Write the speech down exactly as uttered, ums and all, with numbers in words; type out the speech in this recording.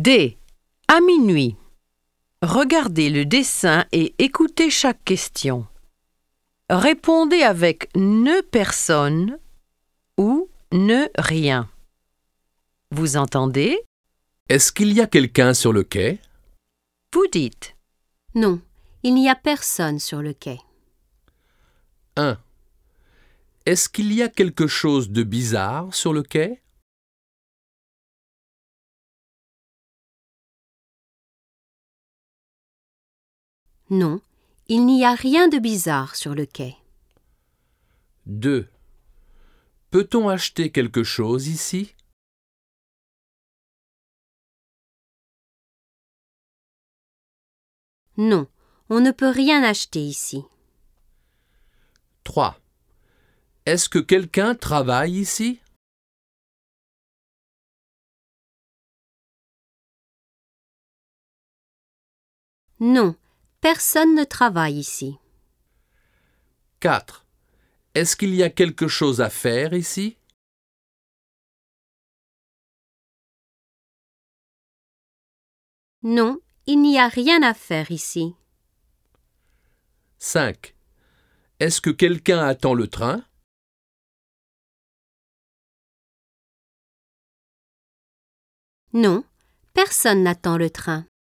D. À minuit. Regardez le dessin et écoutez chaque question. Répondez avec ne personne ou ne rien. Vous entendez? Est-ce qu'il y a quelqu'un sur le quai? Vous dites Non, il n'y a personne sur le quai. un. Est-ce qu'il y a quelque chose de bizarre sur le quai? Non, il n'y a rien de bizarre sur le quai. deux. Peut-on acheter quelque chose ici? Non, on ne peut rien acheter ici. trois. Est-ce que quelqu'un travaille ici? Non, personne ne travaille ici. quatre. Est-ce qu'il y a quelque chose à faire ici? Non, il n'y a rien à faire ici. cinq. Est-ce que quelqu'un attend le train? Non, personne n'attend le train.